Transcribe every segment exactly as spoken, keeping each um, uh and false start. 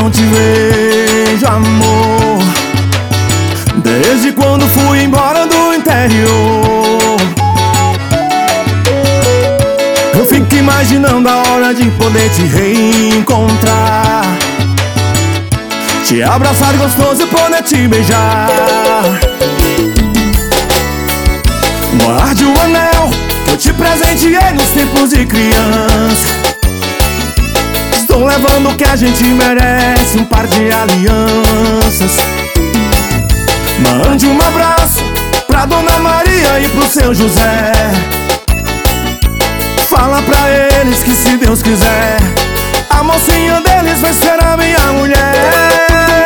não te vejo, amor. Desde quando fui embora do interior, eu fico imaginando a hora de poder te reencontrar, te abraçar gostoso e poder te beijar. Guarde o anel que eu te presenteei nos tempos de criança. Estou levando o que a gente merece, um par de alianças. Mande um abraço pra Dona Maria e pro seu José. Fala pra eles que, se Deus quiser, a mocinha deles vai ser a minha mulher.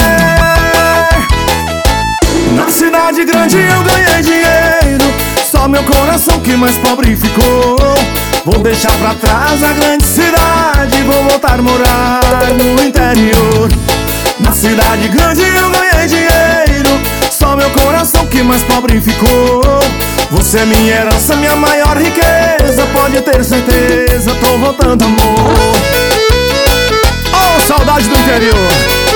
Na cidade grande eu ganhei dinheiro, só meu coração que mais pobre ficou. Vou deixar pra trás a grande cidade, vou voltar a morar no interior. Na cidade grande eu ganhei dinheiro, só meu coração que mais pobre ficou. Você é minha herança, minha maior riqueza, pode ter certeza, tô voltando, amor. Oh, saudade do interior.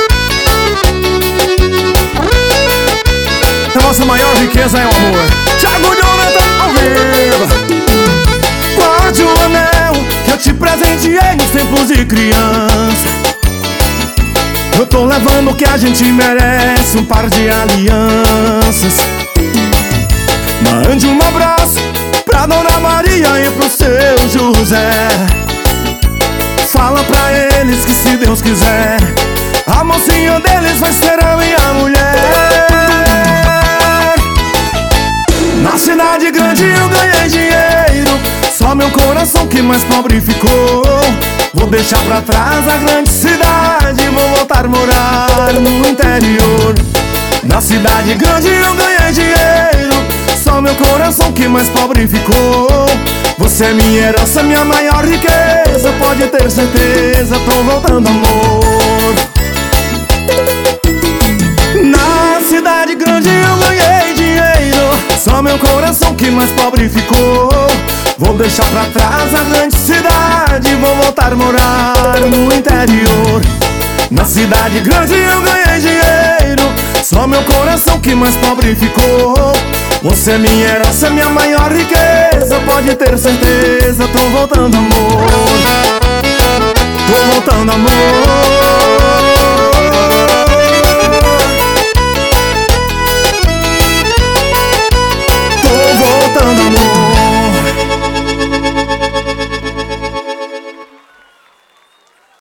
A nossa maior riqueza é o amor. Thiago Jonathan ao vivo. Guarde o anel que eu te presenteei nos tempos de criança. Eu tô levando o que a gente merece, um par de alianças. Mande um abraço pra Dona Maria e pro seu José. Fala pra eles que, se Deus quiser, a mocinha deles vai ser a minha mulher. Na cidade grande eu ganhei dinheiro, só meu coração que mais pobre ficou. Vou deixar pra trás a grande cidade, vou voltar a morar no interior. Na cidade grande eu ganhei dinheiro, só meu coração que mais pobre ficou. Você é minha herança, minha maior riqueza, pode ter certeza, tô voltando, amor. Na cidade grande eu ganhei dinheiro, só meu coração que mais pobre ficou. Vou deixar pra trás a grande cidade, vou voltar a morar no interior. Na cidade grande eu ganhei dinheiro, só meu coração que mais pobre ficou. Você é minha herança, minha maior riqueza, pode ter certeza, tô voltando, amor. Tô voltando, amor.